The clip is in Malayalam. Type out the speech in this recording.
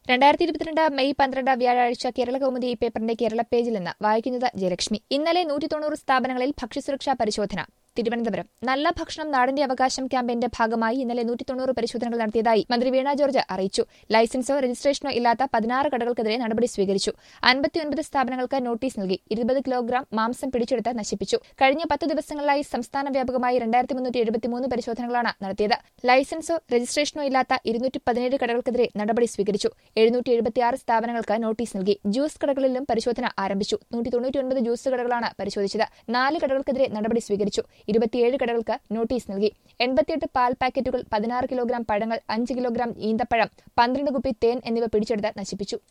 മെയ് 12 വ്യാഴാഴ്ച കേരളകൗമുദി പേപ്പറിന്റെ കേരള പേജിൽ നിന്ന് വായിക്കുന്നത് ജയലക്ഷ്മി. ഇന്നലെ 190 സ്ഥാപനങ്ങളിൽ ഭക്ഷ്യസുരക്ഷാ പരിശോധന. തിരുവനന്തപുരം. നല്ല ഭക്ഷണം നാടിന്റെ അവകാശം ക്യാമ്പയിന്റെ ഭാഗമായി ഇന്നലെ 190 പരിശോധനകൾ നടത്തിയതായി മന്ത്രി വീണ ജോർജ് അറിയിച്ചു. ലൈസൻസോ രജിസ്ട്രേഷനോ ഇല്ലാത്ത 16 കടകൾക്കെതിരെ നടപടി സ്വീകരിച്ചു. 59 സ്ഥാപനങ്ങൾക്ക് നോട്ടീസ് നൽകി. 20 കിലോഗ്രാം മാംസം പിടിച്ചെടുത്ത് നശിപ്പിച്ചു. കഴിഞ്ഞ 10 ദിവസങ്ങളിലായി സംസ്ഥാന വ്യാപകമായി 2373 പരിശോധനകളാണ് നടത്തിയത്. ലൈസൻസോ രജിസ്ട്രേഷനോ ഇല്ലാത്ത 217 കടകൾക്കെതിരെ നടപടി സ്വീകരിച്ചു. 776 സ്ഥാപനങ്ങൾക്ക് നോട്ടീസ് നൽകി. ജ്യൂസ് കടകളിലും പരിശോധന ആരംഭിച്ചു. 199 ജ്യൂസ് കടകളാണ് പരിശോധിച്ചത്. 4 കടകൾക്കെതിരെ നടപടി സ്വീകരിച്ചു. 27 കടകൾക്ക് നോട്ടീസ് നൽകി. 88 പാൽ പാക്കറ്റുകൾ, 16 കിലോഗ്രാം പഴങ്ങൾ, 5 കിലോഗ്രാം ഈന്തപ്പഴം, 12 കുപ്പി തേൻ എന്നിവ പിടിച്ചെടുത്ത് നശിപ്പിച്ചു.